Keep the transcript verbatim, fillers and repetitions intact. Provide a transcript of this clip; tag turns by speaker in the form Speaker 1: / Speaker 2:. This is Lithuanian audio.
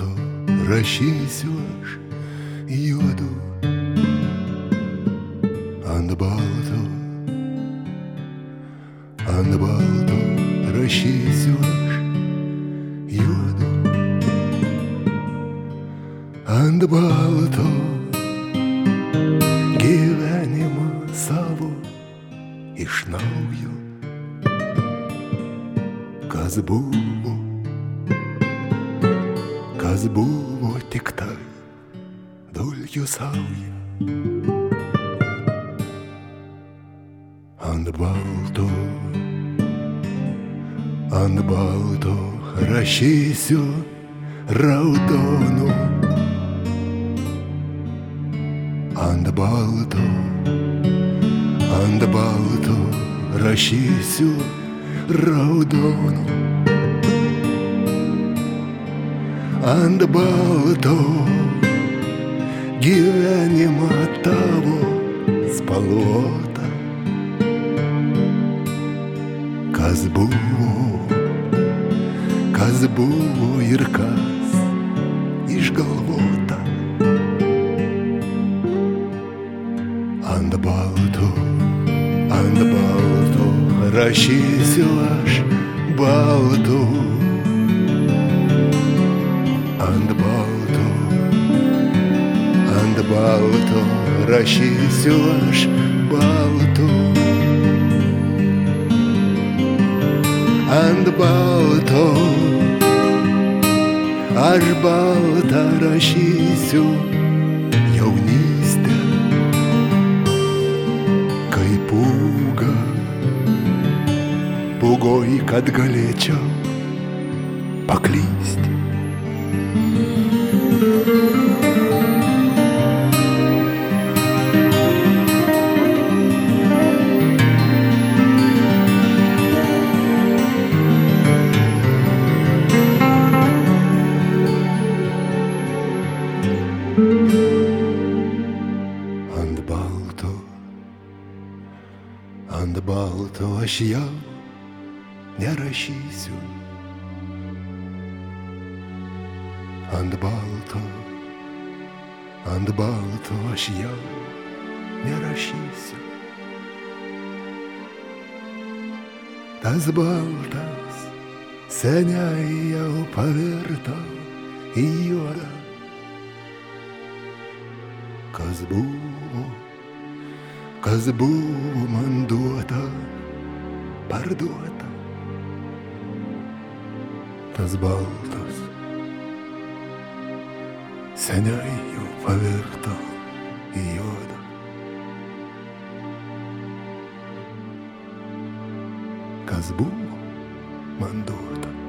Speaker 1: balto rašysiu aš juodu ant balto, ant balto rašysiu aš juodu ant balto gyvenimą savo iš naujo, kas buvo, kas buvo tik tai dulkių sauja. Ant balto, ant balto rašysiu raudonu, ant balto, ant balto rašysiu raudonu, ant balto gyvenimą tavo spalvota, kas buvo, kas buvo ir kas išgalvota. Ant balto, ant balto rašysiu aš baltu, ant balto, ant balto rašysiu aš baltu, ant balto aš baltą rašysiu jaunystę, kaip pūga, pūgoj, kad galėčiau paklysti. Ant balto, ant balto aš jau nerašysiu, ant balto, ant balto aš jau nerašysiu. Tas baltas seniai jau pavirto į juodą, kas buvo, kas buvo man duota, parduota. Tas baltas seniai jau pavirto į juodą. Kas buvo man duota,